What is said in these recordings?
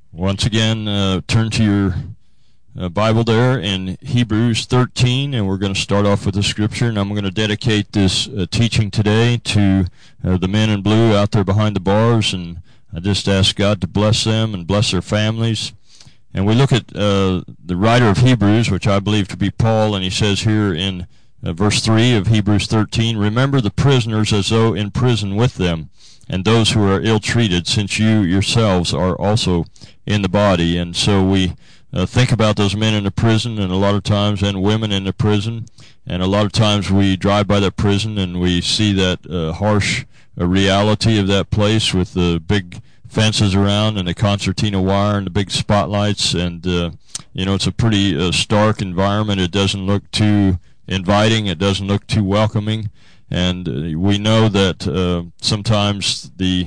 Once again, turn to your Bible there in Hebrews 13, and we're going to start off with the scripture, and I'm going to dedicate this teaching today to the men in blue out there behind the bars, and I just ask God to bless them and bless their families. And we look at the writer of Hebrews, which I believe to be Paul, and he says here in verse 3 of Hebrews 13, "Remember the prisoners as though in prison with them, and those who are ill-treated, since you yourselves are also in the body." And so we think about those men in the prison, and a lot of times, and women in the prison, and a lot of times we drive by that prison and we see that harsh reality of that place with the big fences around and the concertina wire and the big spotlights, and it's a pretty stark environment. It doesn't look too inviting, it doesn't look too welcoming. And we know that sometimes the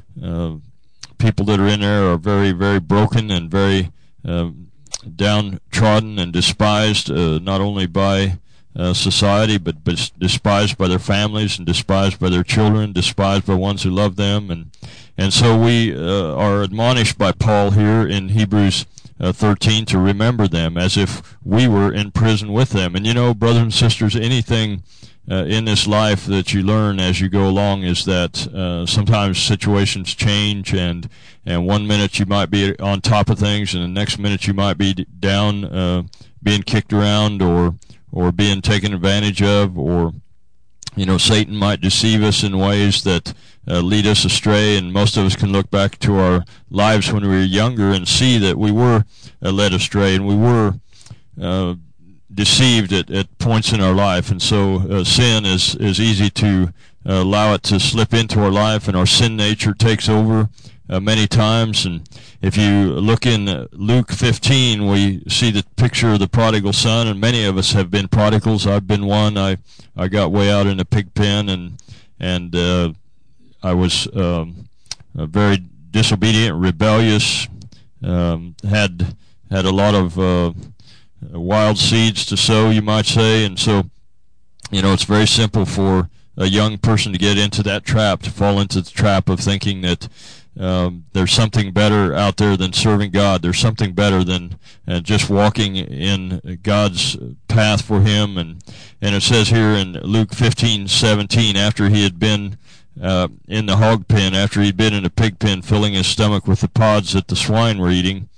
people that are in there are very, very broken and very downtrodden and despised, not only by society, but despised by their families and despised by their children, despised by ones who love them. And so we are admonished by Paul here in Hebrews 13 to remember them as if we were in prison with them. And brothers and sisters, anything in this life that you learn as you go along is that sometimes situations change, and 1 minute you might be on top of things, and the next minute you might be down, being kicked around or being taken advantage of, or Satan might deceive us in ways that lead us astray. And most of us can look back to our lives when we were younger and see that we were led astray, and we were deceived at points in our life. And so sin is easy to allow it to slip into our life, and our sin nature takes over many times. And if you look in Luke 15, we see the picture of the prodigal son, and many of us have been prodigals. I've been one. I got way out in a pig pen, and I was very disobedient, rebellious, had a lot of wild seeds to sow, you might say. And so, it's very simple for a young person to get into that trap, to fall into the trap of thinking that there's something better out there than serving God. There's something better than just walking in God's path for Him. And it says here in Luke 15:17, after he had been in the hog pen, after he'd been in a pig pen, filling his stomach with the pods that the swine were eating,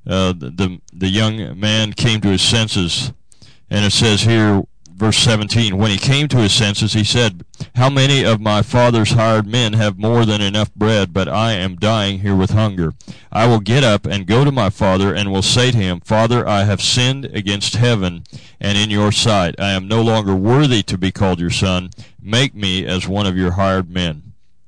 the young man came to his senses. And it says here, verse 17, when he came to his senses, he said, "How many of my father's hired men have more than enough bread, but I am dying here with hunger? I will get up and go to my father, and will say to him, Father, I have sinned against heaven and in your sight. I am no longer worthy to be called your son. Make me as one of your hired men."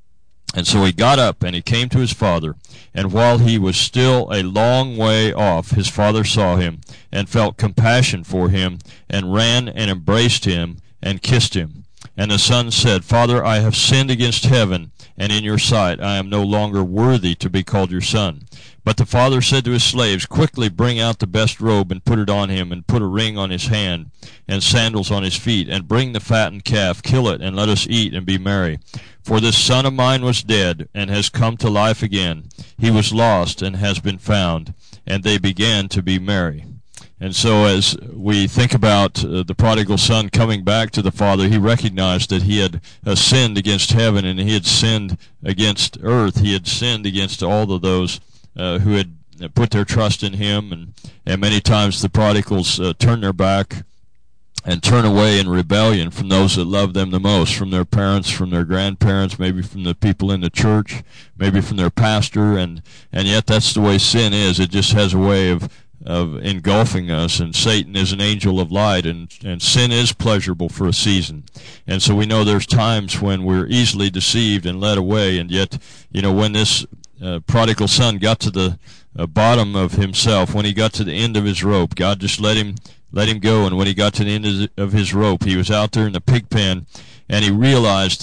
And so he got up, and he came to his father. And while he was still a long way off, his father saw him, and felt compassion for him, and ran and embraced him, and kissed him. And the son said, "Father, I have sinned against heaven, and in your sight. I am no longer worthy to be called your son." But the father said to his slaves, "Quickly bring out the best robe, and put it on him, and put a ring on his hand, and sandals on his feet, and bring the fattened calf, kill it, and let us eat and be merry. For this son of mine was dead, and has come to life again. He was lost, and has been found." And they began to be merry. And so as we think about the prodigal son coming back to the father, he recognized that he had sinned against heaven, and he had sinned against earth. He had sinned against all of those who had put their trust in him. And many times the prodigals turn their back and turn away in rebellion from those that love them the most, from their parents, from their grandparents, maybe from the people in the church, maybe from their pastor. And yet that's the way sin is. It just has a way of engulfing us, and Satan is an angel of light, and sin is pleasurable for a season. And so we know there's times when we're easily deceived and led away, and yet, when this prodigal son got to the bottom of himself, when he got to the end of his rope, God just let him go. And when he got to the end of his rope, he was out there in the pig pen, and he realized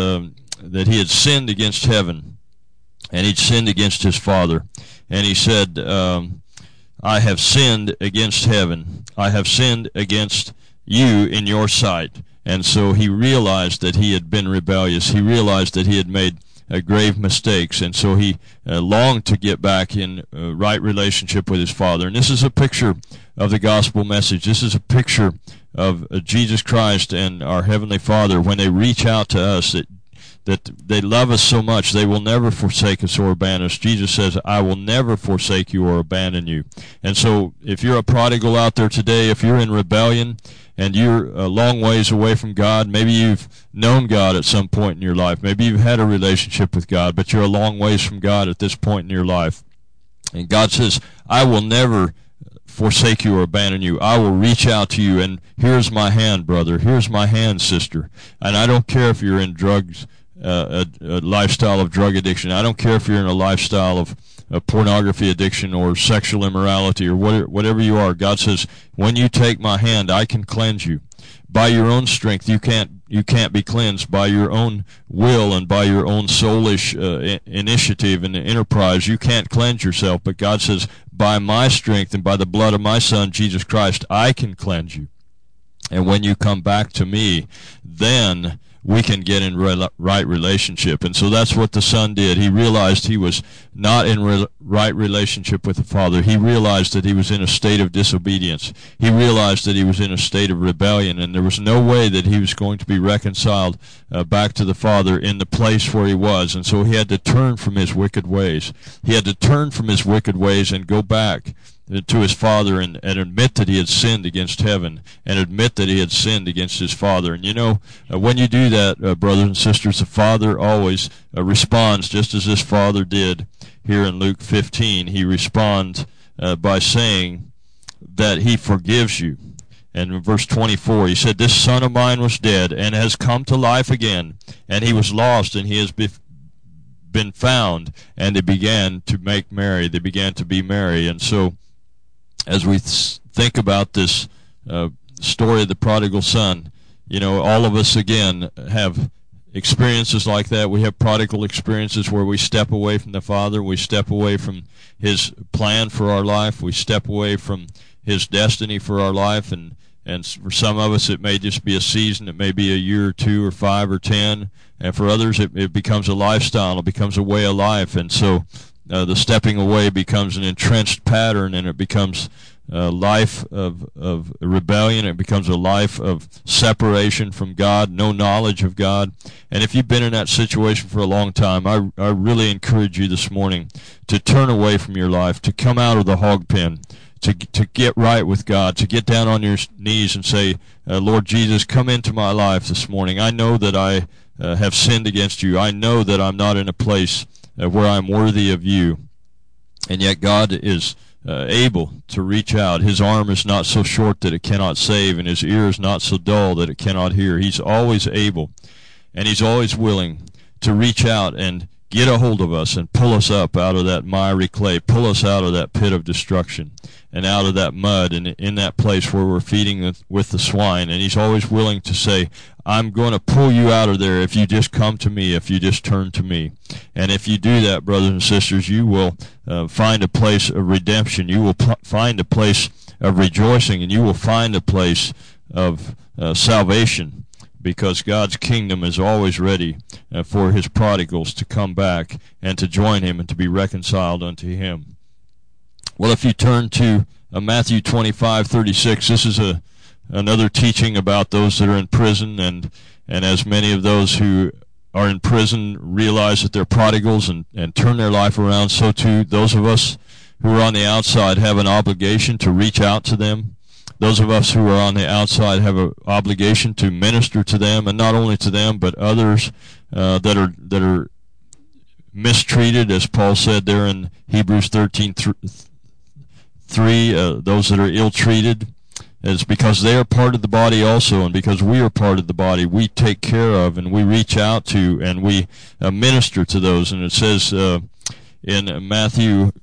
that he had sinned against heaven, and he'd sinned against his father. And he said, "I have sinned against heaven. I have sinned against you in your sight." And so he realized that he had been rebellious. He realized that he had made grave mistakes, and so he longed to get back in right relationship with his Father. And this is a picture of the gospel message. This is a picture of Jesus Christ and our Heavenly Father when they reach out to us, that they love us so much they will never forsake us or abandon us. Jesus says, I will never forsake you or abandon you. And so if you're a prodigal out there today, if you're in rebellion and you're a long ways away from God, maybe you've known God at some point in your life, maybe you've had a relationship with God, but you're a long ways from God at this point in your life. And God says, I will never forsake you or abandon you. I will reach out to you, and here's my hand, brother. Here's my hand, sister. And I don't care if you're in drugs, a lifestyle of drug addiction. I don't care if you're in a lifestyle of pornography addiction or sexual immorality or whatever you are. God says, when you take my hand, I can cleanse you. By your own strength, you can't be cleansed. By your own will and by your own soulish initiative and enterprise, you can't cleanse yourself. But God says, by my strength and by the blood of my Son, Jesus Christ, I can cleanse you. And when you come back to me, then we can get in right relationship. And so that's what the Son did. He realized he was not in right relationship with the Father. He realized that he was in a state of disobedience. He realized that he was in a state of rebellion, and there was no way that he was going to be reconciled back to the Father in the place where he was. And so he had to turn from his wicked ways. He had to turn from his wicked ways and go back to his Father and admit that he had sinned against heaven and admit that he had sinned against his Father. And you know, when you do that, brothers and sisters, the Father always responds just as this Father did here in Luke 15. He responds by saying that he forgives you. And in verse 24, he said, this son of mine was dead and has come to life again, and he was lost and he has been found. And they began to make merry. They began to be merry. And so as we think about this story of the prodigal son, you know, all of us, again, have experiences like that. We have prodigal experiences where we step away from the Father. We step away from his plan for our life. We step away from his destiny for our life. And for some of us, it may just be a season. It may be a year or 2 or 5 or 10. And for others, it becomes a lifestyle. It becomes a way of life. And so the stepping away becomes an entrenched pattern, and it becomes a life of rebellion. It becomes a life of separation from God, no knowledge of God. And if you've been in that situation for a long time, I really encourage you this morning to turn away from your life, to come out of the hog pen, to get right with God, to get down on your knees and say, Lord Jesus, come into my life this morning. I know that I have sinned against you. I know that I'm not in a place where I'm worthy of you. And yet God is able to reach out. His arm is not so short that it cannot save, and his ear is not so dull that it cannot hear. He's always able, and he's always willing to reach out and get a hold of us and pull us up out of that miry clay, pull us out of that pit of destruction and out of that mud and in that place where we're feeding with the swine. And he's always willing to say, I'm going to pull you out of there if you just come to me, if you just turn to me. And if you do that, brothers and sisters, you will find a place of redemption. You will find a place of rejoicing, and you will find a place of salvation, because God's kingdom is always ready for his prodigals to come back and to join him and to be reconciled unto him. Well, if you turn to Matthew 25:36, this is another teaching about those that are in prison, and as many of those who are in prison realize that they're prodigals and turn their life around, so too those of us who are on the outside have an obligation to reach out to them. Those of us who are on the outside have an obligation to minister to them, and not only to them, but others that are mistreated, as Paul said there in Hebrews 13:3, those that are ill-treated. It's because they are part of the body also, and because we are part of the body, we take care of and we reach out to and we minister to those. And it says in Matthew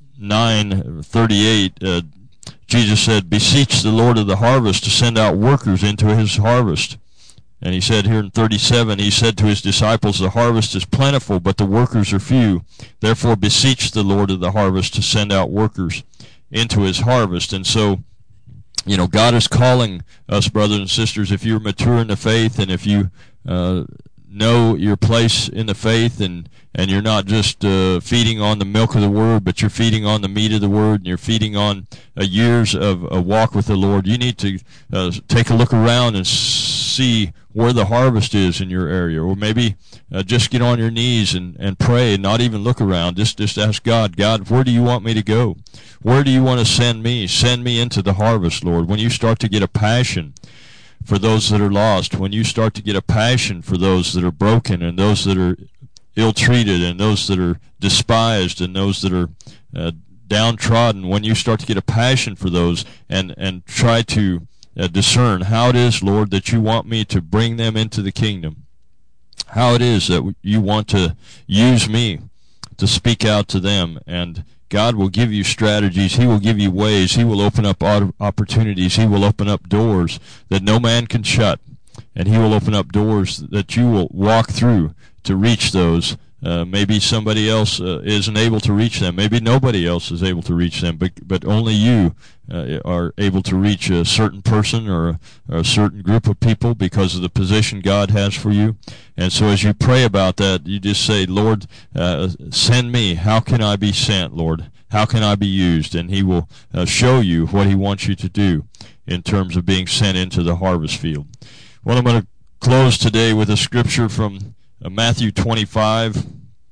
9:38, Jesus said, beseech the Lord of the harvest to send out workers into his harvest. And he said here in 37, he said to his disciples, the harvest is plentiful, but the workers are few. Therefore beseech the Lord of the harvest to send out workers into his harvest. And so, you know, God is calling us, brothers and sisters, if you're mature in the faith and if you know your place in the faith, and you're not just feeding on the milk of the Word, but you're feeding on the meat of the Word, and you're feeding on years of a walk with the Lord, you need to take a look around and see where the harvest is in your area. Or maybe just get on your knees and pray and not even look around. Just ask God, where do you want me to go? Where do you want to send me? Send me into the harvest, Lord. When you start to get a passion for those that are lost, when you start to get a passion for those that are broken and those that are ill-treated and those that are despised and those that are downtrodden, when you start to get a passion for those and try to discern how it is, Lord, that you want me to bring them into the kingdom, how it is that you want to use me to speak out to them, and God will give you strategies. He will give you ways. He will open up opportunities. He will open up doors that no man can shut, and He will open up doors that you will walk through to reach those. Maybe somebody else isn't able to reach them. Maybe nobody else is able to reach them, but only you are able to reach a certain person or a certain group of people because of the position God has for you. And so as you pray about that, you just say, Lord, send me. How can I be sent, Lord? How can I be used? And He will show you what He wants you to do in terms of being sent into the harvest field. Well, I'm going to close today with a scripture from Matthew 25,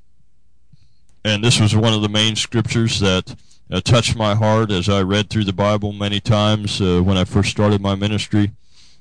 and this was one of the main scriptures that touched my heart as I read through the Bible many times when I first started my ministry.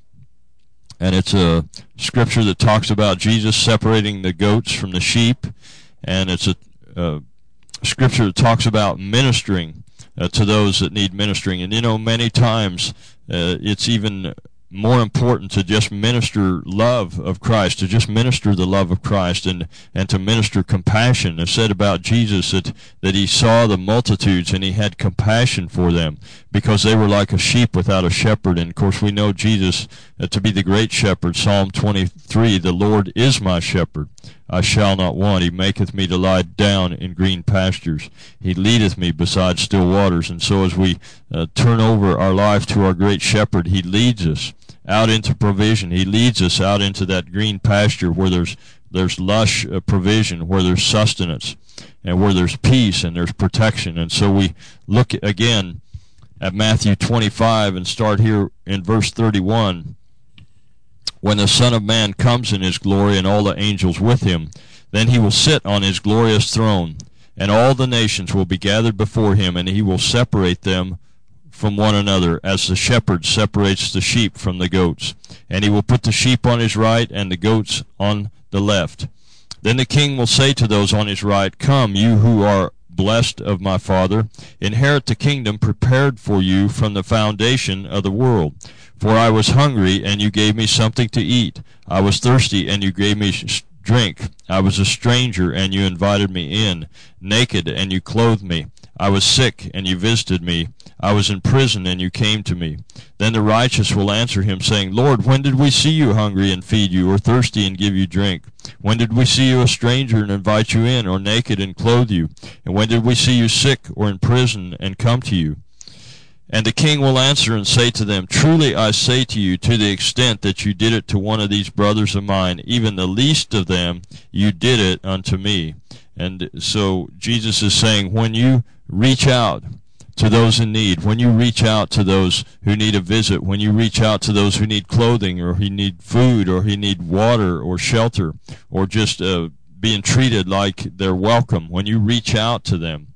And it's a scripture that talks about Jesus separating the goats from the sheep, and it's a scripture that talks about ministering to those that need ministering. And many times it's even more important to just minister love of Christ, to just minister the love of Christ, and to minister compassion. It's said about Jesus that He saw the multitudes and He had compassion for them because they were like a sheep without a shepherd. And of course we know Jesus to be the great shepherd. Psalm 23, the Lord is my shepherd, I shall not want. He maketh me to lie down in green pastures. He leadeth me beside still waters. And so as we turn over our life to our great shepherd, He leads us out into provision. He leads us out into that green pasture where there's lush provision, where there's sustenance, and where there's peace and there's protection. And so we look again at Matthew 25 and start here in verse 31. When the Son of Man comes in His glory and all the angels with Him, then He will sit on His glorious throne, and all the nations will be gathered before Him, and He will separate them from one another, as the shepherd separates the sheep from the goats. And He will put the sheep on His right and the goats on the left. Then the King will say to those on His right, Come, you who are blessed of my Father, inherit the kingdom prepared for you from the foundation of the world. For I was hungry, and you gave me something to eat. I was thirsty, and you gave me drink. I was a stranger, and you invited me in. Naked, and you clothed me. I was sick, and you visited me. I was in prison, and you came to me. Then the righteous will answer Him, saying, Lord, when did we see you hungry and feed you, or thirsty and give you drink? When did we see you a stranger and invite you in, or naked and clothe you? And when did we see you sick or in prison and come to you? And the King will answer and say to them, Truly I say to you, to the extent that you did it to one of these brothers of mine, even the least of them, you did it unto me. And so Jesus is saying, when you reach out to those in need, when you reach out to those who need a visit, when you reach out to those who need clothing, or who need food, or who need water or shelter, or just being treated like they're welcome, when you reach out to them,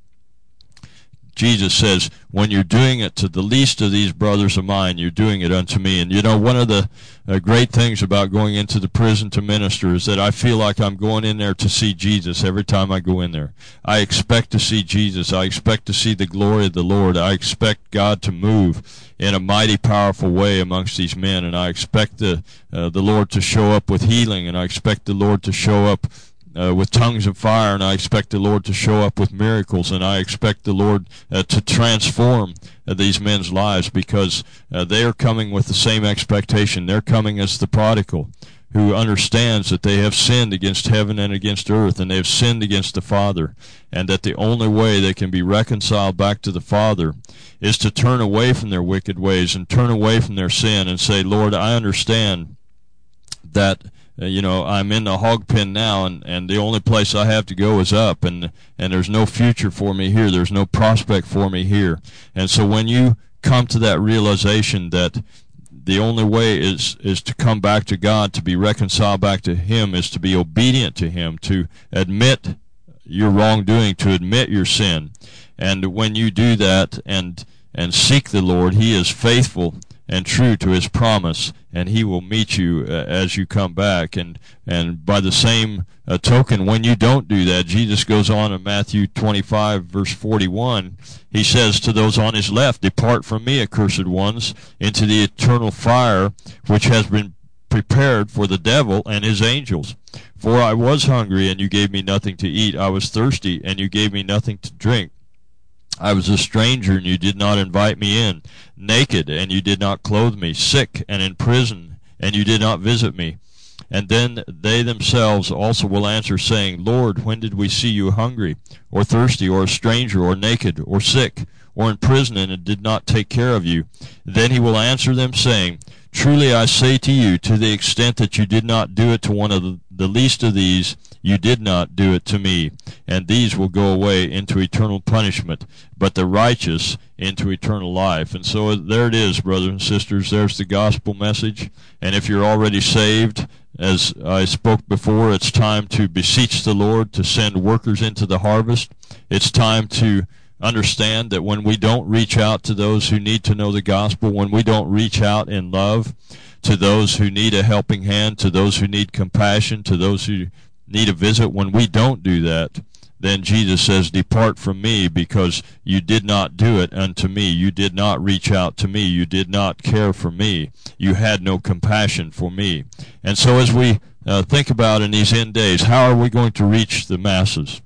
Jesus says, when you're doing it to the least of these brothers of mine, you're doing it unto me. And one of the great things about going into the prison to minister is that I feel like I'm going in there to see Jesus every time I go in there. I expect to see Jesus. I expect to see the glory of the Lord. I expect God to move in a mighty, powerful way amongst these men. And I expect the Lord to show up with healing. And I expect the Lord to show up with tongues of fire, and I expect the Lord to show up with miracles, and I expect the Lord to transform these men's lives, because they are coming with the same expectation. They're coming as the prodigal, who understands that they have sinned against heaven and against earth, and they have sinned against the Father, and that the only way they can be reconciled back to the Father is to turn away from their wicked ways and turn away from their sin and say, Lord, I understand that I'm in the hog pen now, and the only place I have to go is up, and there's no future for me here. There's no prospect for me here. And so when you come to that realization that the only way is to come back to God, to be reconciled back to Him, is to be obedient to Him, to admit your wrongdoing, to admit your sin. And when you do that and seek the Lord, He is faithful and true to His promise, and He will meet you as you come back. And by the same token, when you don't do that, Jesus goes on in Matthew 25, verse 41, He says to those on His left, "Depart from me, accursed ones, into the eternal fire, which has been prepared for the devil and his angels. For I was hungry, and you gave me nothing to eat. I was thirsty, and you gave me nothing to drink. I was a stranger, and you did not invite me in. Naked, and you did not clothe me. Sick, and in prison, and you did not visit me." And then they themselves also will answer, saying, "Lord, when did we see you hungry, or thirsty, or a stranger, or naked, or sick, or in prison, and did not take care of you?" Then He will answer them, saying, "Truly I say to you, to the extent that you did not do it to one of the least of these, you did not do it to me." And these will go away into eternal punishment, but the righteous into eternal life. And so there it is, brothers and sisters. There's the gospel message. And if you're already saved, as I spoke before, it's time to beseech the Lord to send workers into the harvest. It's time to understand that when we don't reach out to those who need to know the gospel, when we don't reach out in love to those who need a helping hand, to those who need compassion, to those who need a visit, when we don't do that, then Jesus says, "Depart from me, because you did not do it unto me. You did not reach out to me. You did not care for me. You had no compassion for me." And so as we think about in these end days, how are we going to reach the masses?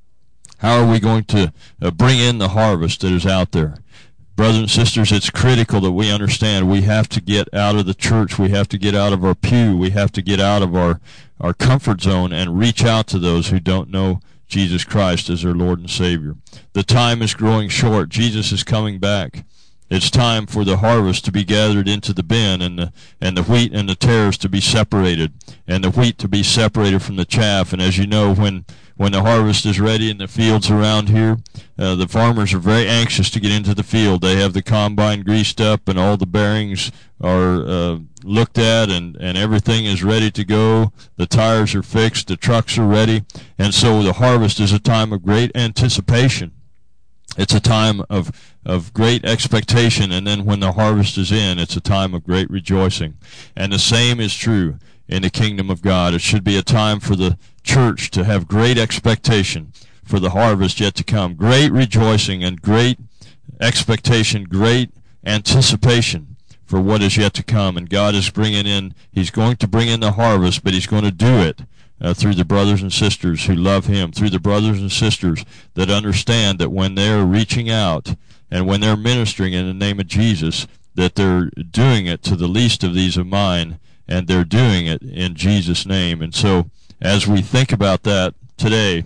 How are we going to bring in the harvest that is out there? Brothers and sisters, it's critical that we understand we have to get out of the church. We have to get out of our pew. We have to get out of our comfort zone and reach out to those who don't know Jesus Christ as their Lord and Savior. The time is growing short. Jesus is coming back. It's time for the harvest to be gathered into the bin, and the wheat and the tares to be separated, and the wheat to be separated from the chaff. And as you know, when the harvest is ready in the fields around here, the farmers are very anxious to get into the field. They have the combine greased up, and all the bearings are looked at, and everything is ready to go. The tires are fixed, the trucks are ready, and so the harvest is a time of great anticipation. It's a time of great expectation, and then when the harvest is in, it's a time of great rejoicing. And the same is true in the kingdom of God. It should be a time for the church to have great expectation for the harvest yet to come. Great rejoicing and great expectation, great anticipation for what is yet to come. And God is He's going to bring in the harvest, but He's going to do it through the brothers and sisters who love Him, through the brothers and sisters that understand that when they're reaching out and when they're ministering in the name of Jesus, that they're doing it to the least of these of mine, and they're doing it in Jesus' name. And so as we think about that today,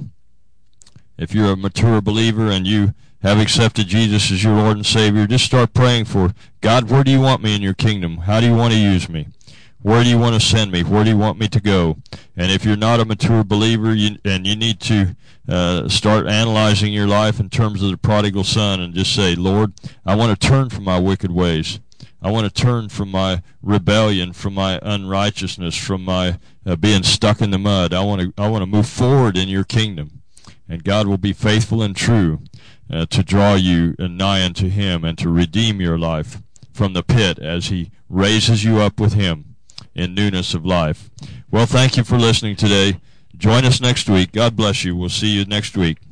if you're a mature believer and you have accepted Jesus as your Lord and Savior, just start praying for, God, where do you want me in your kingdom? How do you want to use me? Where do you want to send me? Where do you want me to go? And if you're not a mature believer and you need to start analyzing your life in terms of the prodigal son and just say, Lord, I want to turn from my wicked ways. I want to turn from my rebellion, from my unrighteousness, from my being stuck in the mud. I want to move forward in your kingdom. And God will be faithful and true to draw you nigh unto Him and to redeem your life from the pit as He raises you up with Him in newness of life. Well, thank you for listening today. Join us next week. God bless you. We'll see you next week.